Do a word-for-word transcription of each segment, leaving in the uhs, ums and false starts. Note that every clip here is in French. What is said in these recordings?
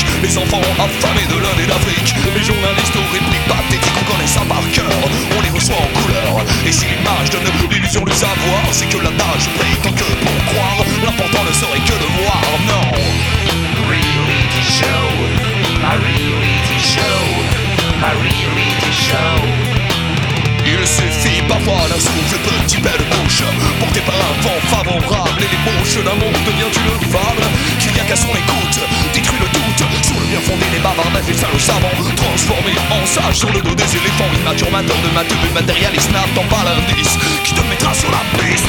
Afrique. Les enfants affamés de l'Inde et d'Afrique. Les journalistes aux répliques pathétiques, on connaît ça par cœur. On les reçoit en couleur. Et si l'image donne l'illusion du savoir, c'est que l'adage paye tant que pour croire. L'important ne serait que de voir, non. Reality show, my reality show, my reality show. Il suffit parfois d'un souffle, petit belle bouche, porté par un vent favorable, et l'ébauche d'un monde devient une fable qui rien qu'à son écoute détruit le doute. Sur le bien fondé des bavardages des salauds savants, transformés en sages sur le dos des éléphants. Immaturmateurs de matheux, de matérialistes n'attend pas l'indice qui te mettra sur la piste.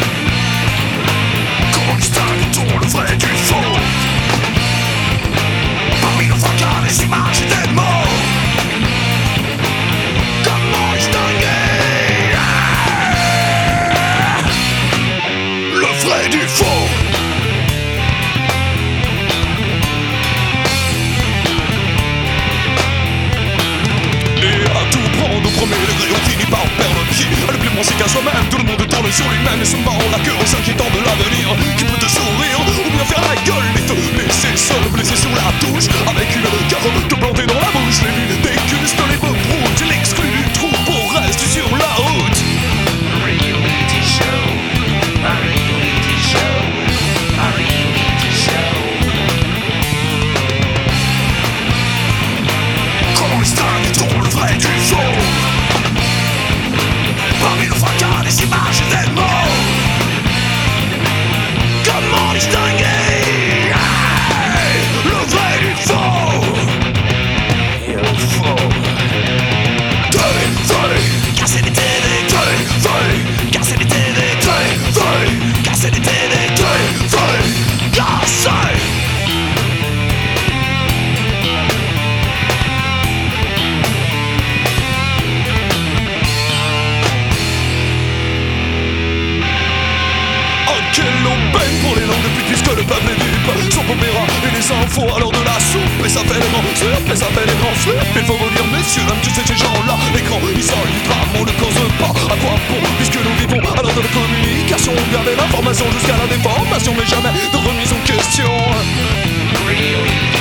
Comment distingue-t-on le vrai du faux? Parmi le fracas des images et des mots, comment distinguer le vrai du faux? Et à tout prendre au premier degré, on finit par perdre pied. À ne plus penser qu'à soi-même, tout le monde tourne sur lui-même et se mord la queue en s'inquiétant de l'avenir. Qui peut te sourire ou bien faire la gueule et te laisser seul, blessé sur la touche, avec une carotte plantée dans la bouche. Les nuits dégustent les beaux proutes, l'exclut du troupeau reste sur la route. Reality show, my reality show, my reality show. Comment distingue-t-on le vrai du faux? Parmi le fracas des images et des mots, comment distinguer le vrai du faux? Et le faux. Télé, télé, car c'est des télé, télé, télé, car c'est des télé, télé, télé, car c'est des télé, télé, télé, car c'est. Quelle aubaine pour les langues de pute puisque le peuple est dupe. Son opéra et les infos alors de la soupe. Et ça fait les grands soupe, et ça fait les grands soupe. Il faut vous dire messieurs, même tu sais ces gens-là, l'écran ils sont du drame, on ne cause pas. À quoi bon, puisque nous vivons à l'heure de la communication. Garder l'information jusqu'à la déformation, mais jamais de remise en question. Reality